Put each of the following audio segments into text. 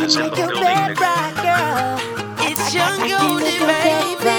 is in the building. It's young golden baby.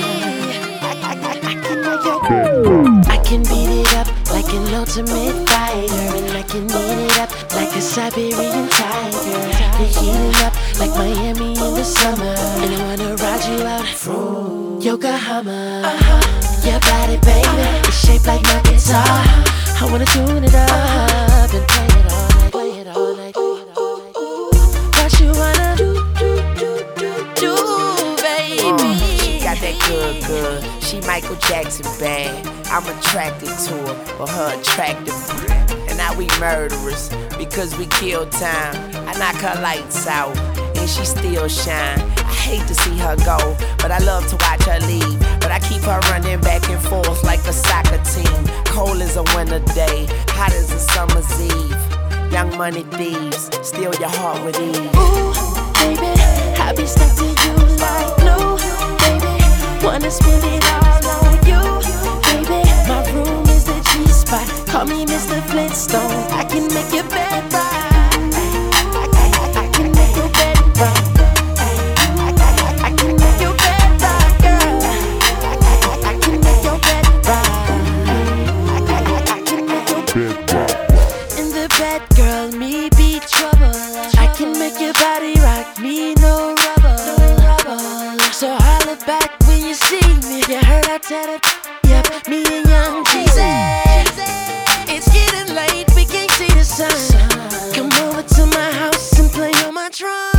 I can beat it up like an ultimate fighter, and I can eat it up like a Siberian tiger. You heat it up like Miami in the summer, and I wanna ride you out from Yokohama. Your body, baby, it's shaped like my guitar. I wanna tune it up and play it all night, play it all night, play it all night. What you wanna do, baby? She got that good. She Michael Jackson bad. I'm attracted to her for her attractive. And now we murderers because we kill time. I knock her lights out and she still shine. I hate to see her go, but I love to watch her leave. But I keep her running back and forth like a soccer team. Cold as a winter day, hot as a summer's eve. Young money thieves, steal your heart with ease. Ooh, baby, I be stuck to you like glue. Baby, wanna spend it all on you. Baby, my room is the G-spot. Call me Mr. Flintstone. I can make your bed right. I can make your bed right. I can make your bed right, girl. I can make your bed right. I can make your bed right. In the bed, girl, me be trouble. I can make your body rock, me no rubber. So holla back when you see me. You heard I tell it, yep, me and Young Jeezy. It's getting late, we can't see the sun. Come over to my house and play on my drum.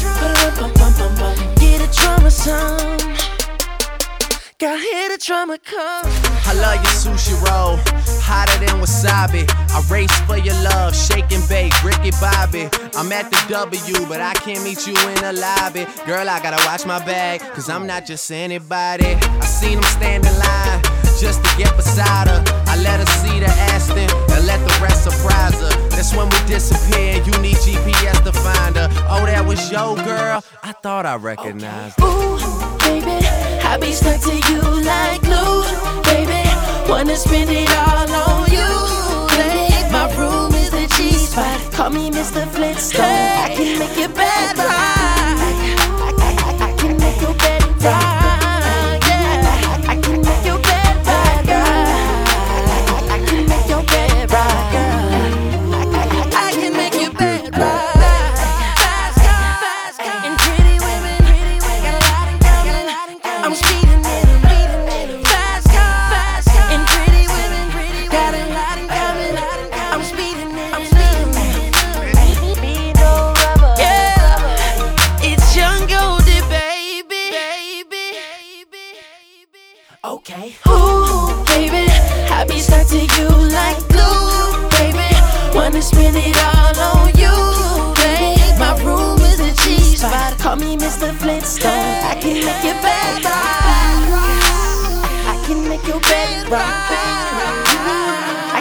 Get a drummer song. Girl, hear the drummer come. I love your sushi roll, hotter than wasabi. I race for your love, shake and bake, Ricky Bobby. I'm at the W, but I can't meet you in the lobby. Girl, I gotta watch my bag, cause I'm not just anybody. I seen him stand in line just to get beside her. I let her see the Aston and let the rest surprise her. That's when we disappear and you need GPS to find her. Oh, that was your girl? I thought I recognized her. Ooh, baby, I be stuck to you like glue. Baby, wanna spend it all on you. Baby, my room is the G-spot. Call me Mr. Flintstone. I can make your bed right. I can make your bed right. Yeah, I can make your bed right, girl. I can make your bed right, girl. I can make your bed right. And pretty women, got a lot in common. I'm speeding in them. Fast cars. And pretty women, got a lot in common. I'm speeding in them. Me no rubber. Yeah, it's young golden baby. Okay. Ooh, baby, I be stuck to you like glue. Baby, wanna spend it all on you. Baby, my room is a G-spot. Call me Mr. Flintstone. I can make your bed right. I can make your bed right.